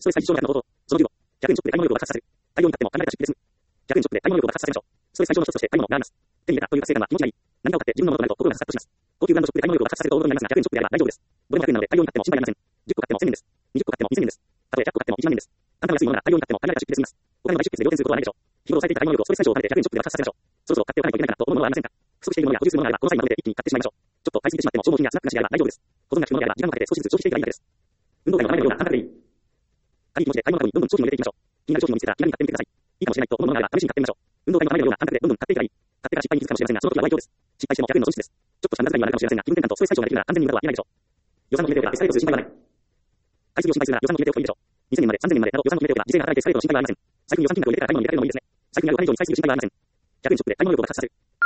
ストレス解消の方法。その15、100円ショップで買い物欲を爆発させる。大量に買っても限られた出費です。100円ショップで買い物欲を爆発させましょう。ストレス解消の一つとして買い物があります。手に入れたという達成感は気持ちがいい。何かを買って自分のものとなると心がスカッとします。高級ブランドショップで買い物欲を爆発させると大物になりますが、100円ショップであれば大丈夫です。どれも100円なので大量に買っても心配ありません。10個買っても1000円です。20個買っても2000円です。たとえ100個買っても1万円です。簡単な安いものが大量に買っても限られた出費で済みます。お金の大出費で両点することはないでしょう。日頃抑えていた買い物欲をストレス解消を兼ねて100円ショップで爆発させましょう。そろそろ買っておかないといけないかなと思うものはありませんか。不足しているものや保有するものがあればこの際にまとめて一気に買ってしまいましょう。ちょっと買いすぎてしまっても消耗品やスナック菓子であれば大丈夫です。保存が効くものであれば時間をかけて少しずつ消費していけばいいだけです。運動会の前のような感覚でいい。軽い気持ちで買い物カゴにどんどん商品を入れていきましょう。気になる商品を見つけたら気軽に買ってみてください。いいかもしれないと思うものがあれば試しに買ってみましょう。運動会の前のような感覚でどんどん買っていけばいい。買ってから失敗に気づくかもしれませんが、その時は悪いようです。失敗しても100円の損失です。ちょっとした無駄遣いにはなるかもしれませんが、気分転換とストレス解消ができるなら完全に無駄は言えないでしょう。予算を決めておけばエスカレートする心配はない。買いすぎを心配するなら予算を決めておくといいでしょう。2000年まで3000年までなど予算を決めておけば時勢が働いてエスカレートの心配はありません。財布に予算金額を入れてから買い物に出かけるのもいいですね。財布にある範囲上に使いすぎる心配はありません。100円ショップで買い物欲を爆発させる。